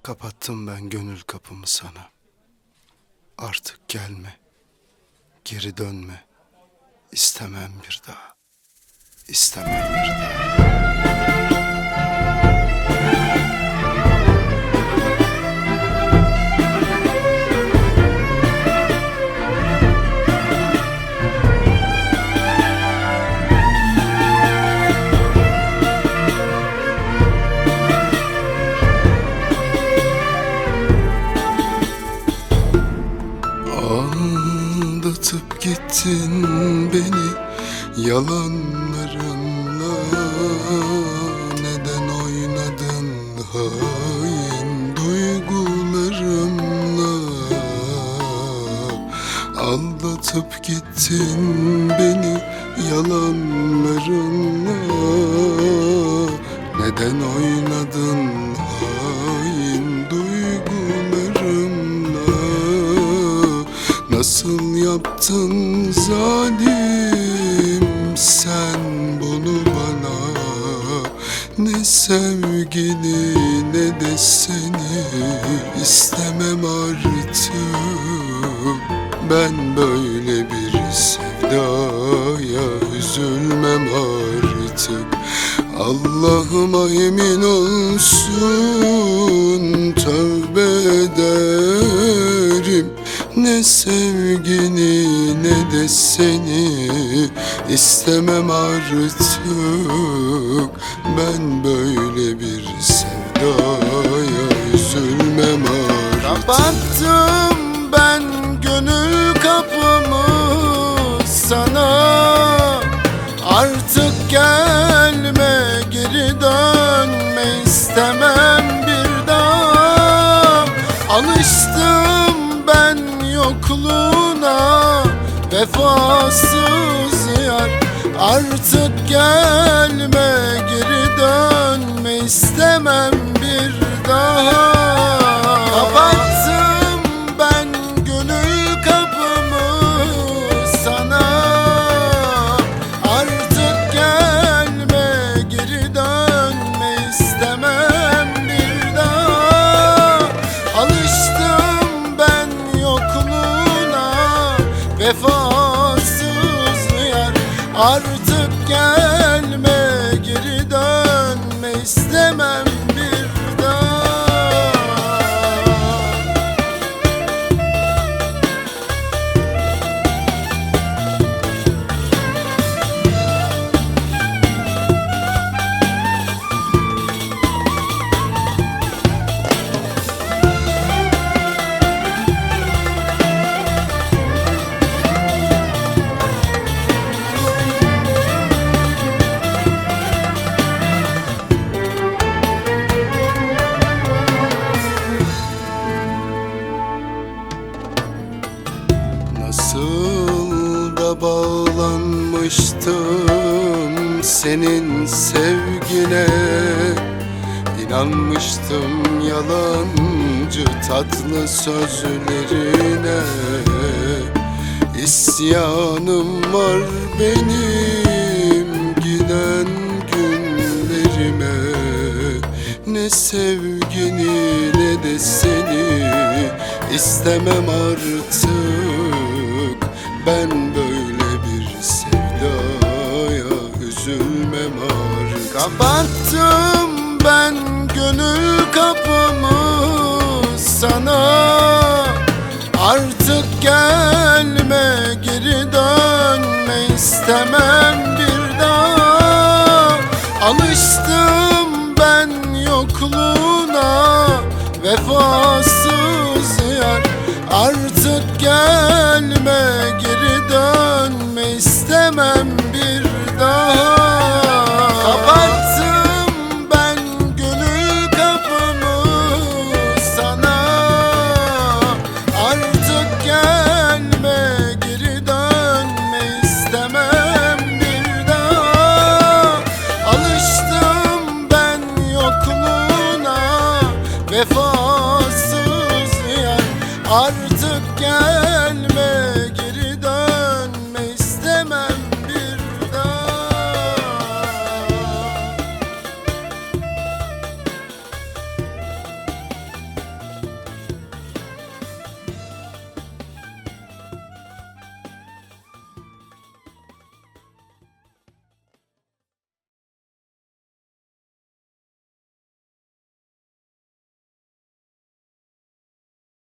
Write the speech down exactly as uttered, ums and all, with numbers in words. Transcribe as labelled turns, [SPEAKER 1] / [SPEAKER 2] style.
[SPEAKER 1] Kapattım ben gönül kapımı sana. Artık gelme, geri dönme. İstemem bir daha, istemem bir daha. Aldatıp gittin beni yalanlarınla. Neden oynadın hain duygularımla? Aldatıp gittin beni yalanlarınla. Neden oynadın hain duygularımla? Nasıl yaptın zalim sen bunu bana? Ne sevgini ne de seni istemem artık. Ben böyle bir sevdaya üzülmem artık. Allah'ıma yemin olsun tövbe ederim. Ne sevgini ne de seni istemem artık. Ben böyle bir sevdaya üzülmem artık. Kapattım ben gönül kapımı sana. Artık gelme, geri dönme, istemem bir daha. Alıştım ben yokluğuna, vefasız yar. Artık gelme, geri dönme, istemem bir daha. Kapattım ben gönül kapımı sana. Artık gelme, geri dönme, istemem bir daha. Alıştım ben yokluğuna, vefasız yar. Artık gelme, geri dönme, istemem bir daha. Nasıl da bağlanmıştım senin sevgine. İnanmıştım yalancı tatlı sözlerine. İsyanım var benim giden günlerime. Ne sevgini ne de seni istemem artık. Ben böyle bir sevdaya üzülmem artık. Kapattım ben gönül kapımı sana. Artık gelme, geri dönme, istemem bir daha. Alıştım ben yokluğuna, vefasız yar. Artık gelme, geri dönme, istemem bir daha. Kapattım ben gönül kapımı sana. Artık gelme, geri dönme, istemem bir daha. Alıştım ben yokluğuna, vefa